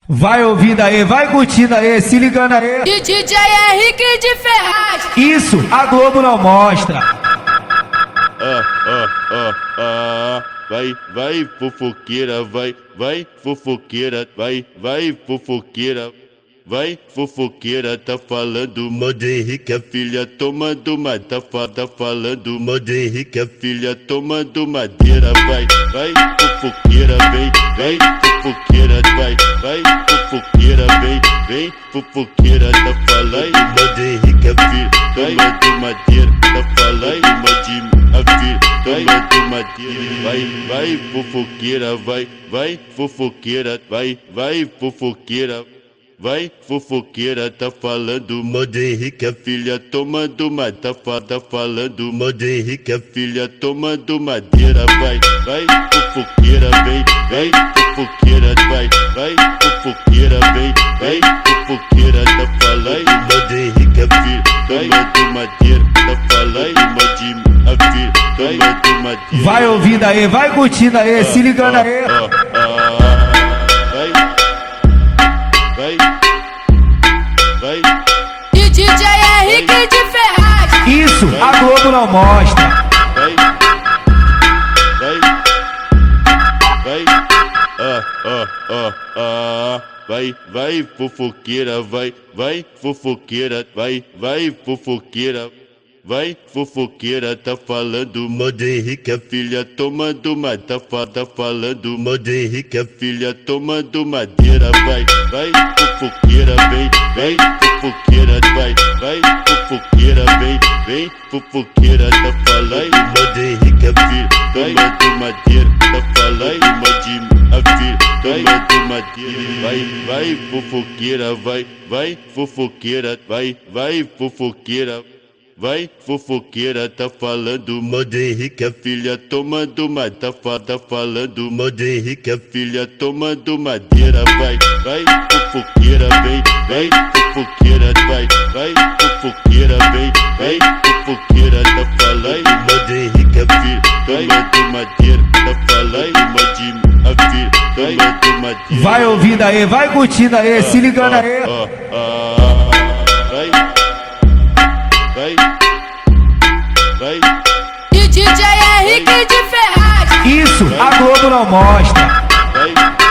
Vai ouvindo aí, vai curtindo aí, se ligando aí. E DJ Henrique de Ferraz. Isso, a Globo não mostra. Vai fofoqueira, vai fofoqueira, vai fofoqueira. Vai fofoqueira, tá falando modo Henrique, a filha tomando uma, tá falando modo Henrique, a filha tomando madeira. Vai fofoqueira, vem fofoqueira, vai fofoqueira, vem fofoqueira, tá falando modo Henrique, a filha tomando madeira, tá falando modo a filha tomando madeira. Vai fofoqueira, vai fofoqueira, vai fofoqueira. Vai fofoqueira, tá falando modo Henrique, a filha tomando uma, tá falando modo Henrique, a filha tomando madeira. Vai fofoqueira, vem fofoqueira, vai fofoqueira, vem fofoqueira, tá falando modo Henrique, a filha tomando madeira, tá falando modo a filha tomando madeira. Vai ouvindo aí, vai curtindo aí, se ligando aí. Vai. E DJ Henrique de Ferraz. Isso, a Globo não mostra. Vai fofoqueira, vai fofoqueira, vai fofoqueira. Vai fofoqueira, tá falando modo Henrique, a filha tomando uma, tá falando modo Henrique, a filha tomando madeira. Vai fofoqueira, vem fofoqueira, vai fofoqueira, vem fofoqueira, tá falando modo Henrique, a filha tomando madeira, tá falando modo a filha tomando madeira. Vai fofoqueira, vai fofoqueira, vai fofoqueira. Vai fofoqueira, tá falando modo Henrique, a filha tomando uma, tá falando modo Henrique, a filha tomando madeira. Vai fofoqueira, vem fofoqueira, vai fofoqueira, vem fofoqueira, tá falando modo Henrique, a filha tomando madeira, tá falando modo a filha tomando madeira. Vai ouvindo aí, vai curtindo aí, se ligando aí. Vai. E DJ Henrique de Ferraz. Isso, a Globo não mostra. Vai.